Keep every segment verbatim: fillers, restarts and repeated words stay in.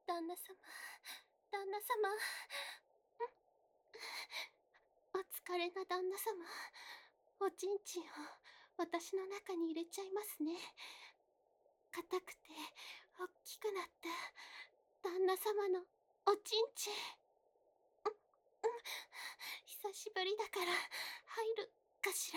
旦那様、旦那様。お疲れな旦那様。おちんちんを私の中に入れちゃいますね。硬くて大きくなった旦那様のおちんちん。久しぶりだから入るかしら。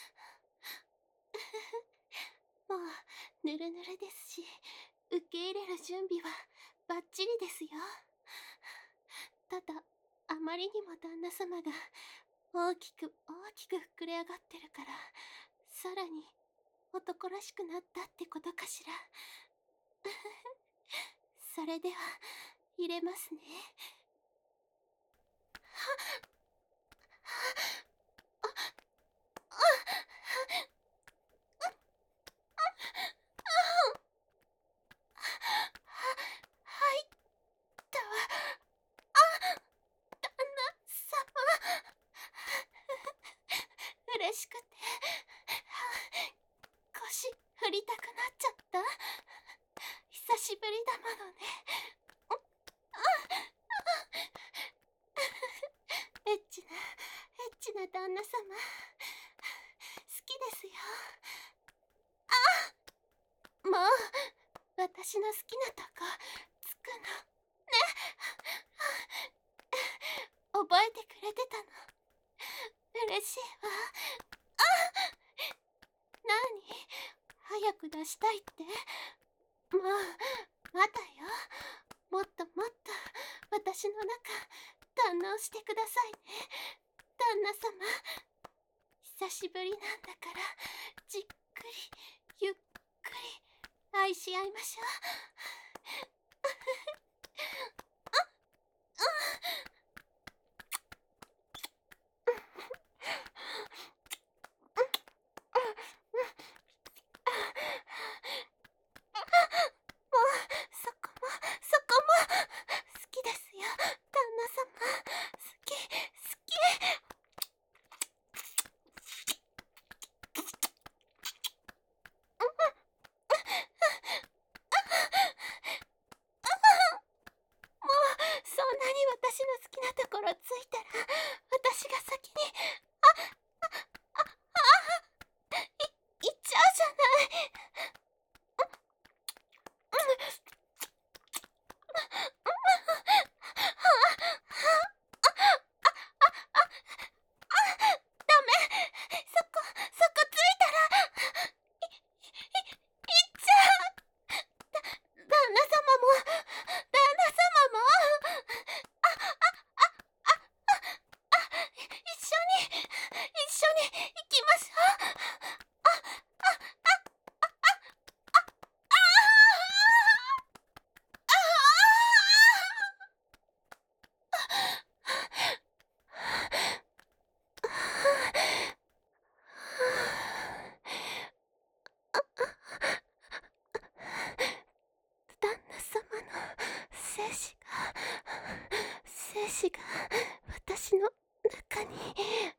もうぬるぬるですし、受け入れる準備はバッチリですよ。ただあまりにも旦那様が大きく大きく膨れ上がってるから、さらに男らしくなったってことかしら。それでは入れますね。入ったわ。あ、旦那様。嬉しくて腰振りたくなっちゃった。久しぶりだものね。エッチなエッチな旦那様、好きですよ。あ、もう私の好きなとこつくのね。覚えてくれてたの。嬉しいわ。あ、なに、早く出したいって。もうまだよ。もっともっと私の中堪能してくださいね、旦那様。久しぶりなんだからじっくりゆっくり愛し合いましょう。もうそこもそこも好きですよ、旦那様。好き好き。もうそんなに私の好きなところついたら、私が先にああああい行っちゃうじゃない。ダメ、そこそこついたらいいいっちゃう。だ旦那様も旦那様もあああああ一緒に一緒に行きましょう。ああああああああ旦那様の精子が精子が私の中に